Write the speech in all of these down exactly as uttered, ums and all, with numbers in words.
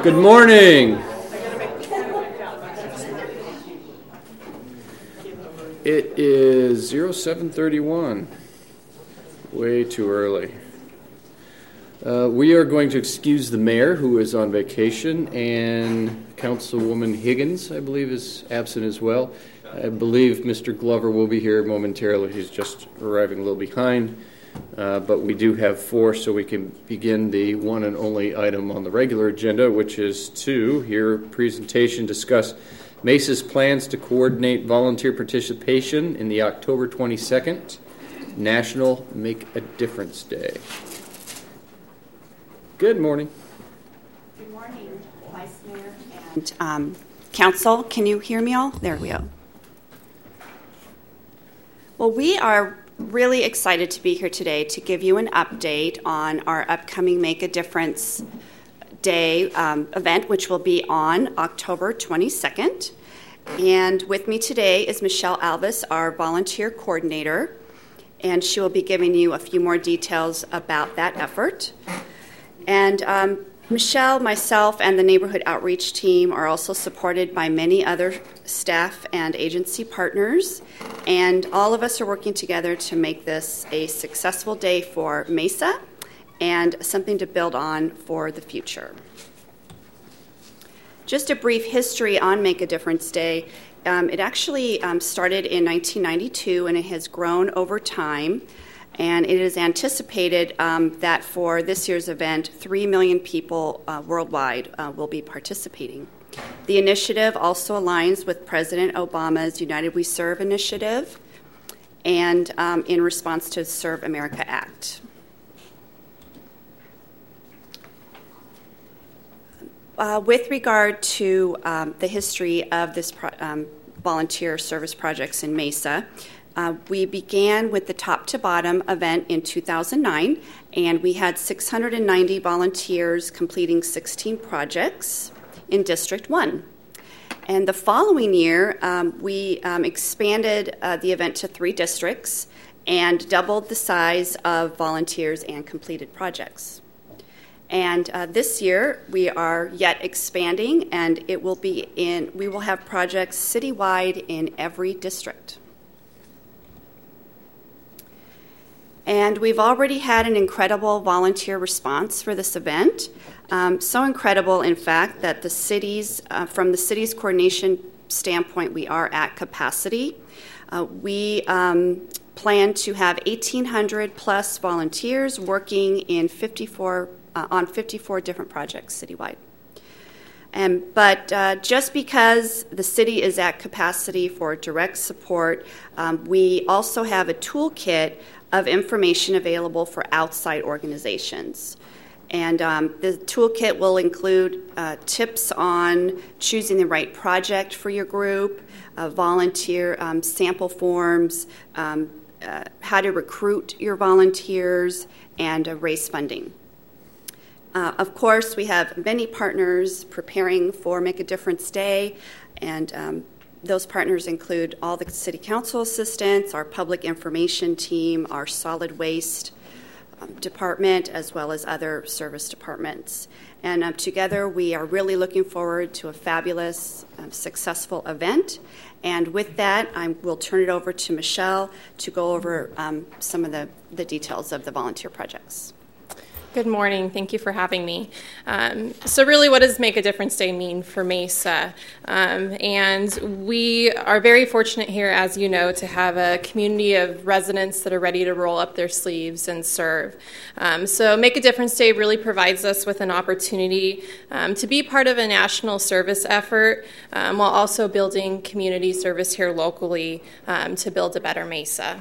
Good morning. It is seven thirty-one. Way too early. Uh, we are going to excuse the mayor, who is on vacation, and Councilwoman Higgins, I believe, is absent as well. I believe Mister Glover will be here momentarily. He's just arriving a little behind. Uh, but we do have four, so we can begin the one and only item on the regular agenda, which is to hear presentation, discuss Mesa's plans to coordinate volunteer participation in the October twenty-second National Make a Difference Day. Good morning. Good morning, Vice Mayor and um, Council. Can you hear me all? There we go. Well, we are really excited to be here today to give you an update on our upcoming Make a Difference Day um, event, which will be on October twenty-second. And with me today is Michelle Alvis, our volunteer coordinator, and she will be giving you a few more details about that effort. And um, Michelle, myself, and the neighborhood outreach team are also supported by many other staff and agency partners, and all of us are working together to make this a successful day for Mesa and something to build on for the future. Just a brief history on Make a Difference Day. Um, it actually um, started in nineteen ninety-two, and it has grown over time. And it is anticipated um, that for this year's event, three million people uh, worldwide uh, will be participating. The initiative also aligns with President Obama's United We Serve initiative and um, in response to the Serve America Act. Uh, with regard to um, the history of this pro- um, volunteer service projects in Mesa, Uh, we began with the top-to-bottom event in two thousand nine, and we had six hundred ninety volunteers completing sixteen projects in District one. And the following year, um, we um, expanded uh, the event to three districts and doubled the size of volunteers and completed projects. And uh, this year, we are yet expanding, and it will be in. We will have projects citywide in every district. And we've already had an incredible volunteer response for this event. Um, so incredible, in fact, that the cities, uh, from the city's coordination standpoint, we are at capacity. Uh, we um, plan to have eighteen hundred plus volunteers working in fifty-four uh, on fifty-four different projects citywide. Um, but uh, just because the city is at capacity for direct support, um, we also have a toolkit of information available for outside organizations. And um, the toolkit will include uh, tips on choosing the right project for your group, uh, volunteer um, sample forms, um, uh, how to recruit your volunteers, and uh, raise funding. Uh, of course, we have many partners preparing for Make a Difference Day, and um, those partners include all the city council assistants, our public information team, our solid waste um, department, as well as other service departments. And um, together, we are really looking forward to a fabulous, um, successful event. And with that, I will turn it over to Michelle to go over um, some of the, the details of the volunteer projects. Good morning. Thank you for having me. Um, so really, what does Make a Difference Day mean for Mesa? Um, and we are very fortunate here, as you know, to have a community of residents that are ready to roll up their sleeves and serve. Um, so Make a Difference Day really provides us with an opportunity um, to be part of a national service effort um, while also building community service here locally um, to build a better Mesa.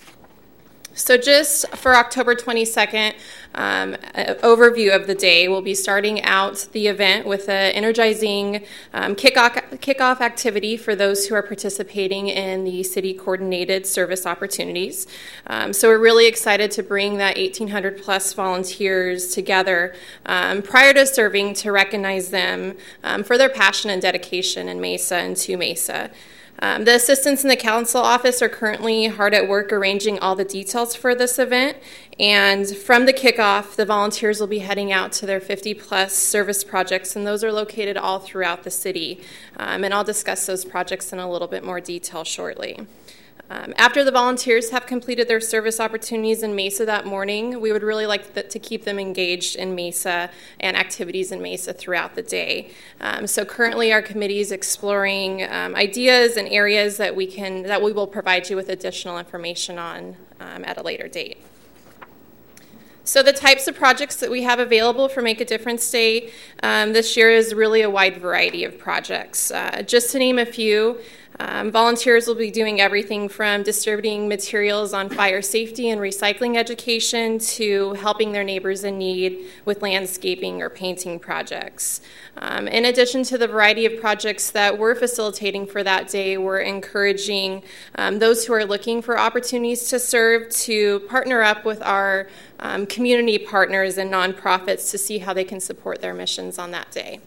So just for October twenty-second, um, an overview of the day, we'll be starting out the event with an energizing um, kickoff, kickoff activity for those who are participating in the city coordinated service opportunities. Um, so we're really excited to bring that eighteen hundred plus volunteers together um, prior to serving to recognize them um, for their passion and dedication in Mesa and to Mesa. Um, the assistants in the council office are currently hard at work arranging all the details for this event, and from the kickoff, the volunteers will be heading out to their fifty plus service projects, and those are located all throughout the city. Um, and I'll discuss those projects in a little bit more detail shortly. Um, after the volunteers have completed their service opportunities in Mesa that morning, we would really like th- to keep them engaged in Mesa and activities in Mesa throughout the day. Um, so currently our committee is exploring um, ideas and areas that we can that we will provide you with additional information on um, at a later date. So the types of projects that we have available for Make a Difference Day um, this year is really a wide variety of projects. Uh, just to name a few, Um, volunteers will be doing everything from distributing materials on fire safety and recycling education to helping their neighbors in need with landscaping or painting projects. Um, in addition to the variety of projects that we're facilitating for that day, we're encouraging um, those who are looking for opportunities to serve to partner up with our um, community partners and nonprofits to see how they can support their missions on that day.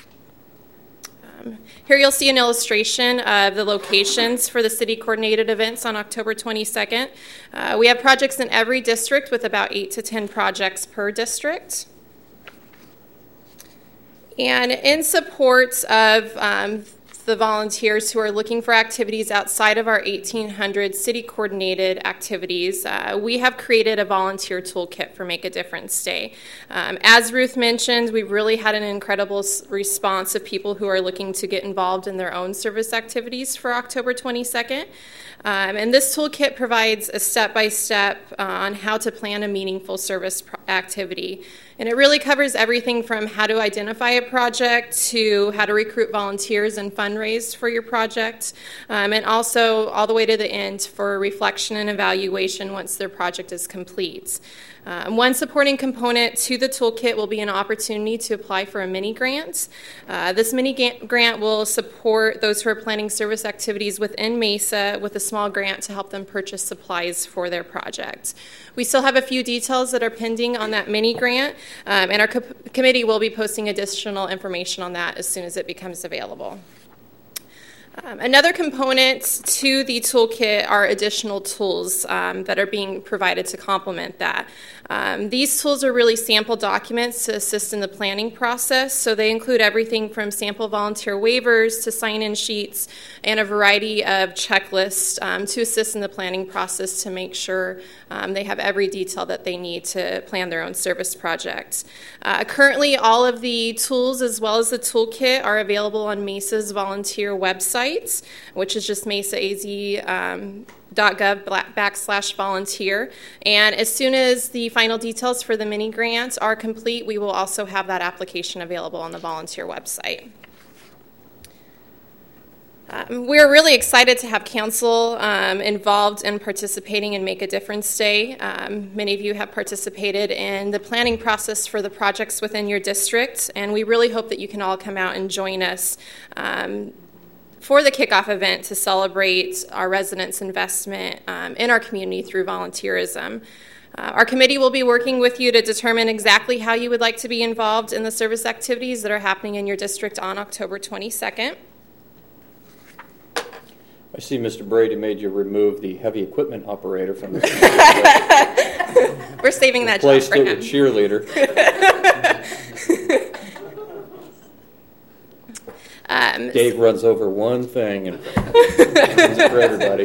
Here you'll see an illustration of the locations for the city-coordinated events on October twenty-second. Uh, we have projects in every district with about eight to ten projects per district. And in support of um, the volunteers who are looking for activities outside of our eighteen hundred city-coordinated activities, uh, we have created a volunteer toolkit for Make a Difference Day. Um, as Ruth mentioned, we've really had an incredible response of people who are looking to get involved in their own service activities for October twenty-second. Um, and this toolkit provides a step-by-step uh, on how to plan a meaningful service pro- activity. And it really covers everything from how to identify a project to how to recruit volunteers and fundraise for your project, um, and also all the way to the end for reflection and evaluation once their project is complete. Um, one supporting component to the toolkit will be an opportunity to apply for a mini grant. Uh, this mini ga- grant will support those who are planning service activities within Mesa with a small grant to help them purchase supplies for their project. We still have a few details that are pending on that mini grant, um, and our co- committee will be posting additional information on that as soon as it becomes available. Um, another component to the toolkit are additional tools um, that are being provided to complement that. Um, these tools are really sample documents to assist in the planning process, so they include everything from sample volunteer waivers to sign-in sheets and a variety of checklists um, to assist in the planning process to make sure um, they have every detail that they need to plan their own service projects. Uh, currently, all of the tools as well as the toolkit are available on Mesa's volunteer website, which is just mesaaz um, dot gov backslash volunteer. And as soon as the final details for the mini grant are complete, we will also have that application available on the volunteer website. Um, we're really excited to have council um, involved in participating in Make a Difference Day. Um, many of you have participated in the planning process for the projects within your district, and we really hope that you can all come out and join us um, for the kickoff event to celebrate our residents' investment um, in our community through volunteerism. Uh, our committee will be working with you to determine exactly how you would like to be involved in the service activities that are happening in your district on October twenty-second. I see Mister Brady made you remove the heavy equipment operator from the We're saving that job for him. Replaced it with cheerleader. Um, Dave runs over one thing and runs it for everybody.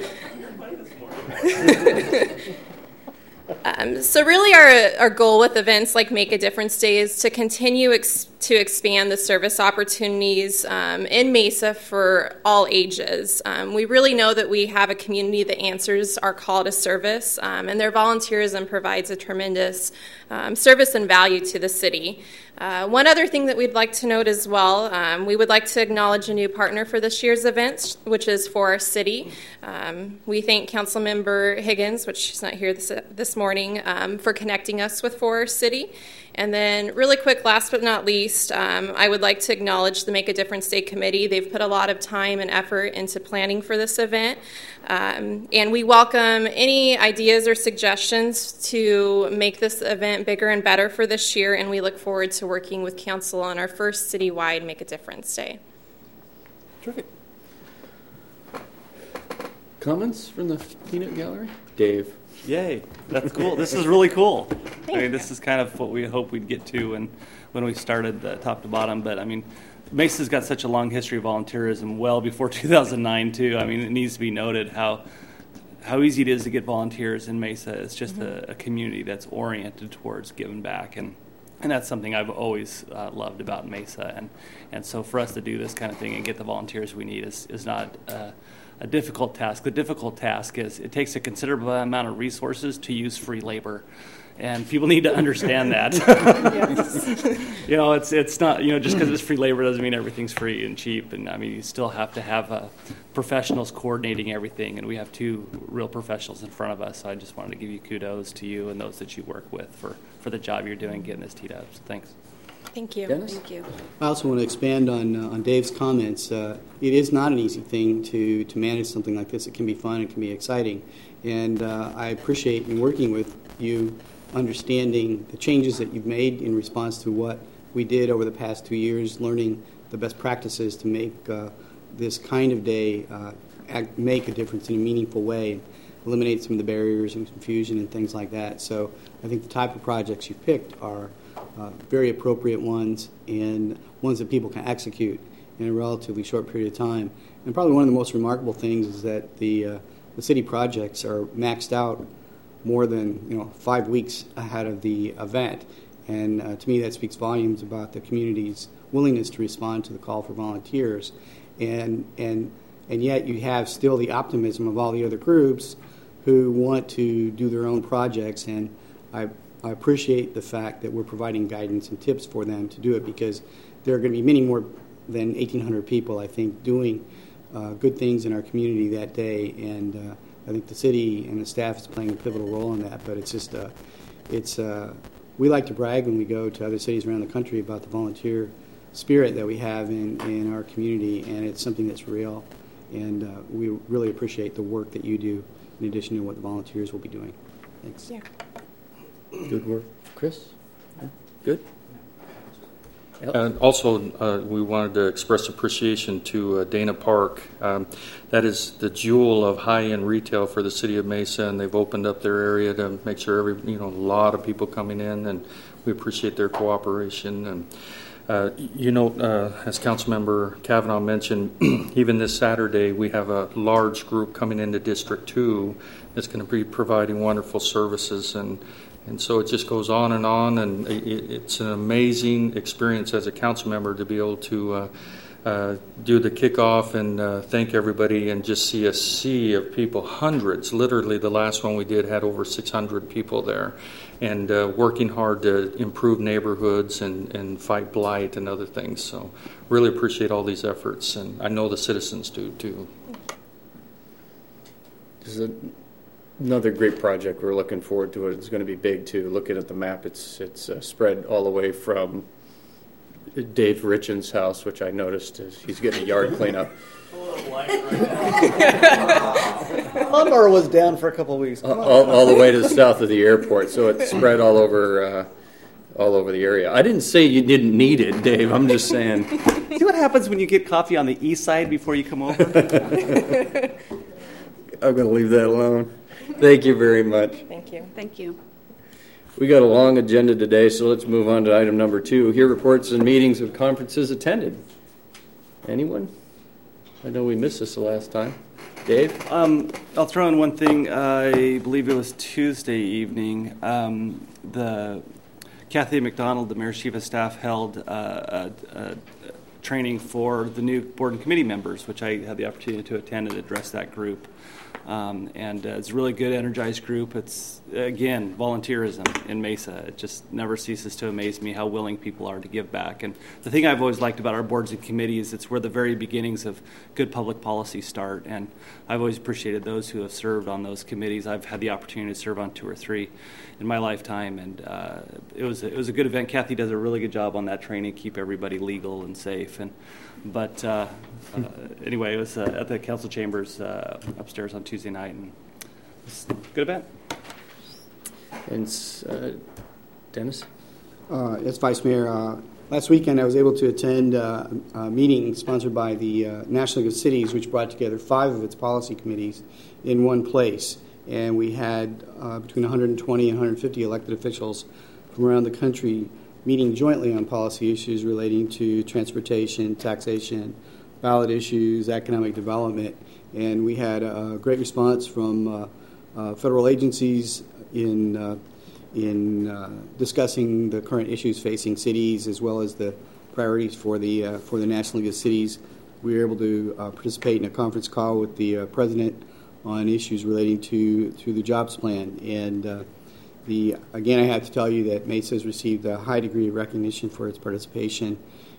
Um, so really our, our goal with events like Make a Difference Day is to continue ex- to expand the service opportunities um, in Mesa for all ages. Um, we really know that we have a community that answers our call to service, um, and their volunteerism provides a tremendous um, service and value to the city. Uh, one other thing that we'd like to note as well, um, we would like to acknowledge a new partner for this year's event, which is For Our City. Um, we thank Councilmember Higgins, which she's not here this, this morning, um, for connecting us with For Our City. And then really quick, last but not least, um, I would like to acknowledge the Make a Difference Day Committee. They've put a lot of time and effort into planning for this event. Um, and we welcome any ideas or suggestions to make this event bigger and better for this year, and we look forward to working with Council on our first citywide Make a Difference Day. Terrific. Comments from the peanut gallery? Dave. Yay, that's cool. This is really cool. Thank I mean, you. this is kind of what we hoped we'd get to when, when we started uh, top to bottom. But I mean, Mesa's got such a long history of volunteerism, well before two thousand nine too. I mean, it needs to be noted how how easy it is to get volunteers in Mesa. It's just mm-hmm. a, a community that's oriented towards giving back, and and that's something I've always uh, loved about Mesa. And and so for us to do this kind of thing and get the volunteers we need is is not uh, a difficult task. The difficult task is it takes a considerable amount of resources to use free labor, and people need to understand that. You know, it's it's not, you know, just because it's free labor doesn't mean everything's free and cheap. And I mean, you still have to have uh, professionals coordinating everything, and we have two real professionals in front of us. So I just wanted to give you kudos to you and those that you work with for, for the job you're doing getting this teed up. So thanks. Thank you. Dennis? Thank you. I also want to expand on uh, on Dave's comments. Uh, it is not an easy thing to, to manage something like this. It can be fun, it can be exciting. And uh, I appreciate in working with you understanding the changes that you've made in response to what we did over the past two years, learning the best practices to make uh, this kind of day uh, act, make a difference in a meaningful way, eliminate some of the barriers and confusion and things like that. So I think the type of projects you picked are uh, very appropriate ones and ones that people can execute in a relatively short period of time. And probably one of the most remarkable things is that the uh, the city projects are maxed out more than you know five weeks ahead of the event, and uh, to me that speaks volumes about the community's willingness to respond to the call for volunteers, and and and yet you have still the optimism of all the other groups who want to do their own projects, and I, I appreciate the fact that we're providing guidance and tips for them to do it, because there are going to be many more than eighteen hundred people, I think, doing uh, good things in our community that day, and uh, I think the city and the staff is playing a pivotal role in that. But it's just, uh, it's uh, we like to brag when we go to other cities around the country about the volunteer spirit that we have in, in our community, and it's something that's real. And uh, we really appreciate the work that you do in addition to what the volunteers will be doing. Thanks. Yeah. Good work. Chris? Good? And also, uh, we wanted to express appreciation to uh, Dana Park. Um, that is the jewel of high-end retail for the city of Mesa, and they've opened up their area to make sure every, you know, a lot of people coming in, and we appreciate their cooperation. And uh, you know, uh, as Councilmember Kavanaugh mentioned, even this Saturday we have a large group coming into District Two that's going to be providing wonderful services, and. And so it just goes on and on, and it, it's an amazing experience as a council member to be able to uh, uh, do the kickoff and uh, thank everybody and just see a sea of people, hundreds. Literally, the last one we did had over six hundred people there, and uh, working hard to improve neighborhoods and, and fight blight and other things. So really appreciate all these efforts, and I know the citizens do too. This is a Another great project. We're looking forward to it. It's going to be big too. Looking at the map, it's it's uh, spread all the way from Dave Richens' house, which I noticed is he's getting a yard cleanup. Lawnmower was down for a couple of weeks. all, all the way to the south of the airport, so it's spread all over uh, all over the area. I didn't say you didn't need it, Dave. I'm just saying. See what happens when you get coffee on the east side before you come over? I'm going to leave that alone. Thank you very much. Thank you. Thank you. We got a long agenda today, so let's move on to item number two. Hear reports and meetings of conferences attended. Anyone? I know we missed this the last time. Dave? Um, I'll throw in one thing. I believe it was Tuesday evening. Um, the Kathy McDonald, the Mayor's Chief of Staff, held uh, a, a training for the new board and committee members, which I had the opportunity to attend and address that group. Um, and uh, it's a really good, energized group. It's, again, volunteerism in Mesa. It just never ceases to amaze me how willing people are to give back. And the thing I've always liked about our boards and committees, it's where the very beginnings of good public policy start. And I've always appreciated those who have served on those committees. I've had the opportunity to serve on two or three in my lifetime, and uh, it was a, it was a good event. Kathy does a really good job on that training, keep everybody legal and safe. And But uh, uh, anyway, it was uh, at the council chambers uh, upstairs on Tuesday night, and it was a good event. And uh, Dennis? Uh, as Vice Mayor, uh, last weekend I was able to attend uh, a meeting sponsored by the uh, National League of Cities, which brought together five of its policy committees in one place. And we had uh, between one hundred twenty and one hundred fifty elected officials from around the country meeting jointly on policy issues relating to transportation, taxation, ballot issues, economic development. And we had a great response from uh, uh, federal agencies in uh, in uh, discussing the current issues facing cities as well as the priorities for the uh, for the National League of Cities. We were able to uh, participate in a conference call with the uh, president on issues relating to to the jobs plan. And uh, the again, I have to tell you that Mesa has received a high degree of recognition for its participation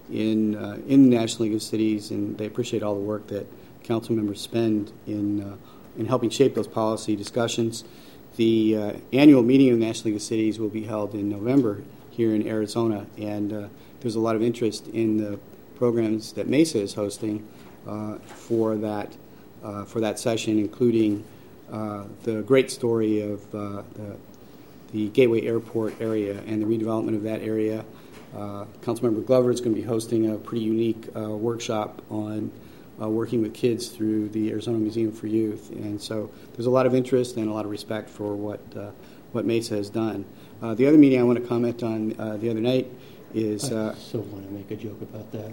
in uh, in the National League of Cities, and they appreciate all the work that council members spend in uh, in helping shape those policy discussions. The uh, annual meeting of the National League of Cities will be held in November here in Arizona, and uh, there's a lot of interest in the programs that Mesa is hosting uh, for that uh, for that session, including uh, the great story of uh, the, the Gateway Airport area and the redevelopment of that area. Uh, Councilmember Glover is going to be hosting a pretty unique uh, workshop on Uh, working with kids through the Arizona Museum for Youth, and so there's a lot of interest and a lot of respect for what uh, what Mesa has done. Uh, the other meeting I want to comment on uh, the other night is. Uh, I so want to make a joke about that.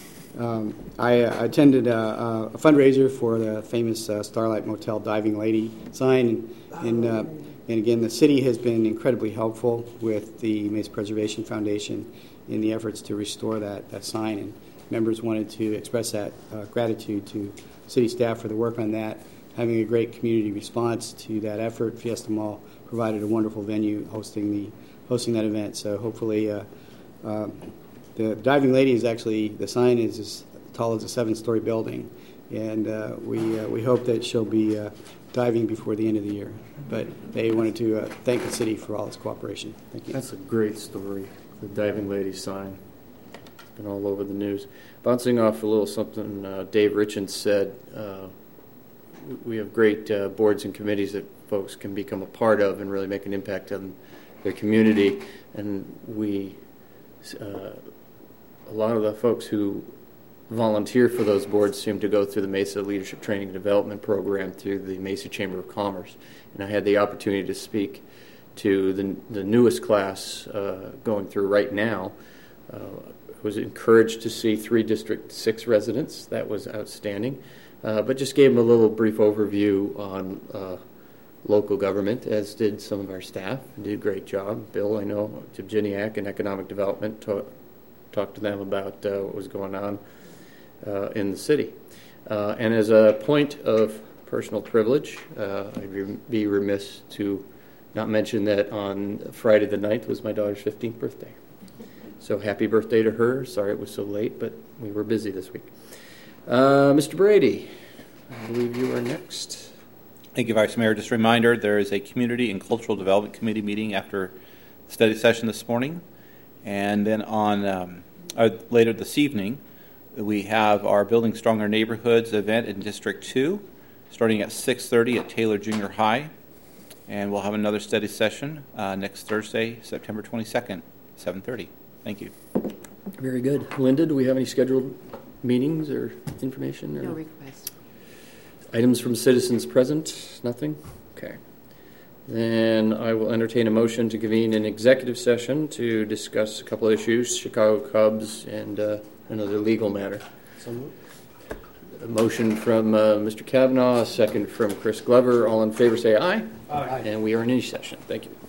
Um, I uh, attended a, a fundraiser for the famous uh, Starlight Motel Diving Lady sign, and and, uh, and again, the city has been incredibly helpful with the Mesa Preservation Foundation in the efforts to restore that that sign. And members wanted to express that uh, gratitude to city staff for the work on that, having a great community response to that effort. Fiesta Mall provided a wonderful venue hosting the hosting that event. So hopefully, uh, uh, the Diving Lady is actually, the sign is as tall as a seven-story building, and uh, we uh, we hope that she'll be uh, diving before the end of the year. But they wanted to uh, thank the city for all its cooperation. Thank you. That's a great story, the Diving Lady sign. Been all over the news. Bouncing off a little something uh, Dave Richens said, uh, we have great uh, boards and committees that folks can become a part of and really make an impact on their community. And we, uh, a lot of the folks who volunteer for those boards seem to go through the Mesa Leadership Training and Development Program through the Mesa Chamber of Commerce. And I had the opportunity to speak to the, the newest class uh, going through right now. Uh, was encouraged to see three District six residents. That was outstanding. Uh, but just gave them a little brief overview on uh, local government, as did some of our staff. Did a great job. Bill, I know, Jibginiac and Economic Development, ta- talked to them about uh, what was going on uh, in the city. Uh, and as a point of personal privilege, uh, I'd re- be remiss to not mention that on Friday the ninth was my daughter's fifteenth birthday. So happy birthday to her. Sorry it was so late, but we were busy this week. Uh, Mister Brady, I believe you are next. Thank you, Vice Mayor. Just a reminder, there is a Community and Cultural Development Committee meeting after the study session this morning. And then on um, uh, later this evening, we have our Building Stronger Neighborhoods event in District two, starting at six thirty at Taylor Junior High. And we'll have another study session uh, next Thursday, September twenty-second, seven thirty. Thank you. Very good. Linda, do we have any scheduled meetings or information? Or no requests. Items from citizens present? Nothing? Okay. Then I will entertain a motion to convene an executive session to discuss a couple of issues, Chicago Cubs and uh, another legal matter. So moved. A motion from uh, Mister Kavanaugh, a second from Chris Glover. All in favor say aye. Aye. And we are in any session. Thank you.